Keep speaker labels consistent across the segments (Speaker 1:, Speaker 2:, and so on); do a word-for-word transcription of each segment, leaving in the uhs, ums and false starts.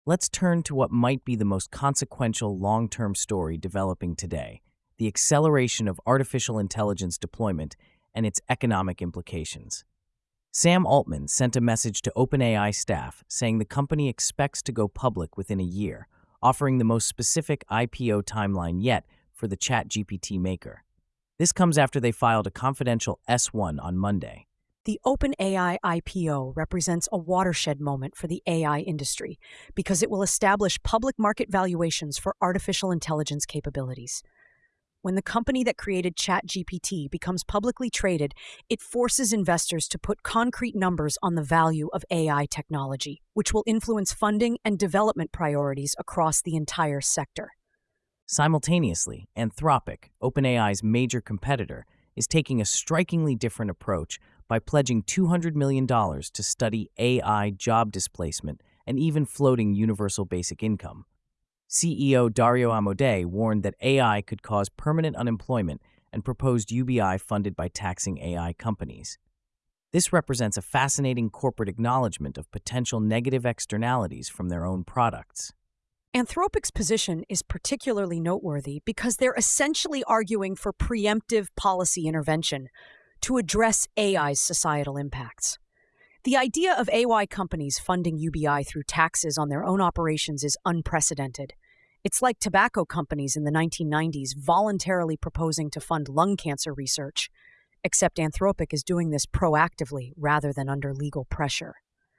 Speaker 1: Let's turn to what might be the most consequential long term story developing today: the acceleration of artificial intelligence deployment and its economic implications. Sam Altman sent a message to OpenAI staff saying the company expects to go public within a year, offering the most specific I P O timeline yet for the ChatGPT maker. This comes after they filed a confidential S one on Monday.
Speaker 2: The OpenAI I P O represents a watershed moment for the A I industry because it will establish public market valuations for artificial intelligence capabilities. When the company that created ChatGPT becomes publicly traded, it forces investors to put concrete numbers on the value of A I technology, which will influence funding and development priorities across the entire sector.
Speaker 1: Simultaneously, Anthropic, OpenAI's major competitor, is taking a strikingly different approach by pledging two hundred million dollars to study A I job displacement and even floating universal basic income. C E O Dario Amodei warned that A I could cause permanent unemployment and proposed U B I funded by taxing A I companies. This represents a fascinating corporate acknowledgement of potential negative externalities from their own products.
Speaker 2: Anthropic's position is particularly noteworthy because they're essentially arguing for preemptive policy intervention to address A I's societal impacts. The idea of A I companies funding U B I through taxes on their own operations is unprecedented. It's like tobacco companies in the nineteen nineties voluntarily proposing to fund lung cancer research, except Anthropic is doing this proactively rather than under legal pressure.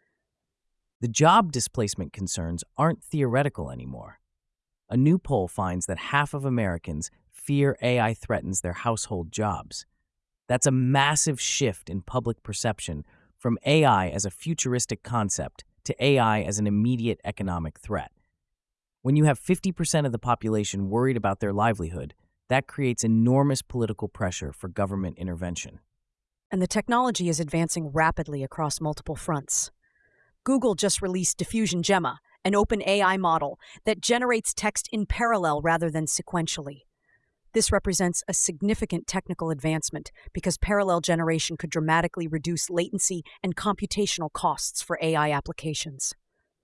Speaker 1: The job displacement concerns aren't theoretical anymore. A new poll finds that half of Americans fear A I threatens their household jobs. That's a massive shift in public perception from A I as a futuristic concept to A I as an immediate economic threat. When you have fifty percent of the population worried about their livelihood, that creates enormous political pressure for government intervention.
Speaker 2: And the technology is advancing rapidly across multiple fronts. Google just released Diffusion Gemma, an open A I model that generates text in parallel rather than sequentially. This represents a significant technical advancement because parallel generation could dramatically reduce latency and computational costs for A I applications.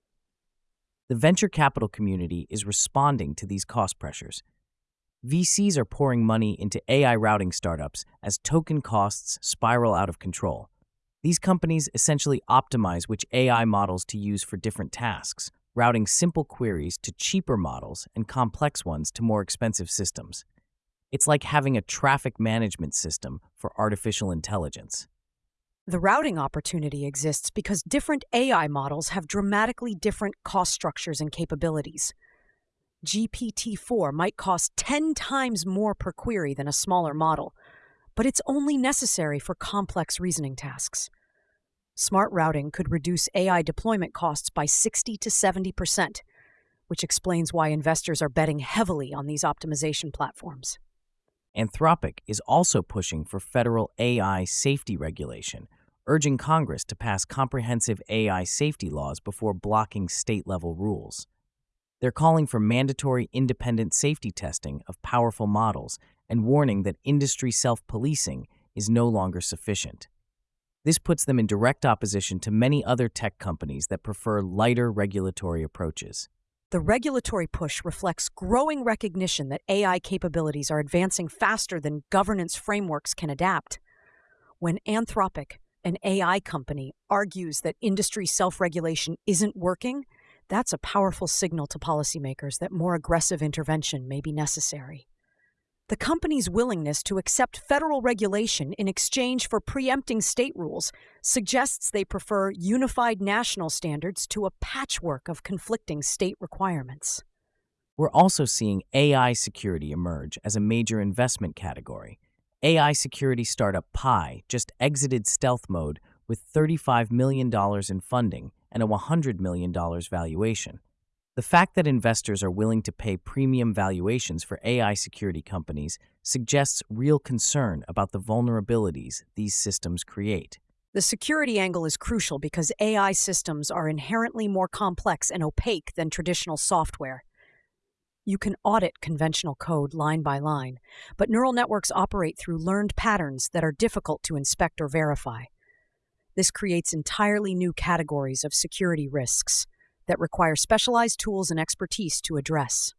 Speaker 1: The venture capital community is responding to these cost pressures. V Cs are pouring money into A I routing startups as token costs spiral out of control. These companies essentially optimize which A I models to use for different tasks, routing simple queries to cheaper models and complex ones to more expensive systems. It's like having a traffic management system for artificial intelligence.
Speaker 2: The routing opportunity exists because different A I models have dramatically different cost structures and capabilities. G P T four might cost ten times more per query than a smaller model, but it's only necessary for complex reasoning tasks. Smart routing could reduce A I deployment costs by sixty to seventy percent, which explains why investors are betting heavily on these optimization platforms.
Speaker 1: Anthropic is also pushing for federal A I safety regulation, urging Congress to pass comprehensive A I safety laws before blocking state-level rules. They're calling for mandatory independent safety testing of powerful models and warning that industry self-policing is no longer sufficient. This puts them in direct opposition to many other tech companies that prefer lighter regulatory approaches.
Speaker 2: The regulatory push reflects growing recognition that A I capabilities are advancing faster than governance frameworks can adapt. When Anthropic, an A I company, argues that industry self-regulation isn't working, that's a powerful signal to policymakers that more aggressive intervention may be necessary. The company's willingness to accept federal regulation in exchange for preempting state rules suggests they prefer unified national standards to a patchwork of conflicting state requirements.
Speaker 1: We're also seeing A I security emerge as a major investment category. A I security startup Pi just exited stealth mode with thirty-five million dollars in funding and a one hundred million dollars valuation. The fact that investors are willing to pay premium valuations for A I security companies suggests real concern about the vulnerabilities these systems create.
Speaker 2: The security angle is crucial because A I systems are inherently more complex and opaque than traditional software. You can audit conventional code line by line, but neural networks operate through learned patterns that are difficult to inspect or verify. This creates entirely new categories of security risks. that require specialized tools and expertise to address.